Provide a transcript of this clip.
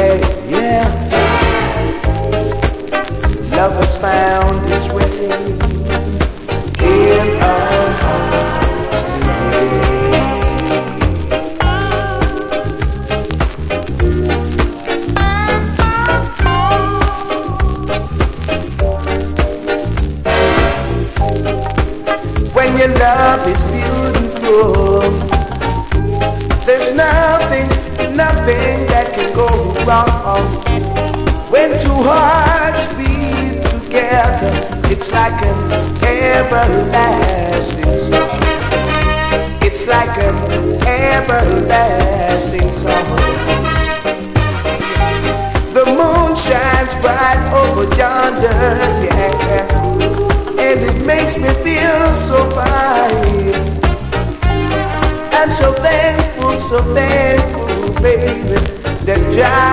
yeah. Love has found its way in our hearts today. When your love is beautiful, there's nothing that can go wrong. When two hearts beat together, it's like an everlasting song. It's like an everlasting song. The moon shines bright over yonder, yeah, and it makes me feel so fine. I'm so thankful, baby, that Jah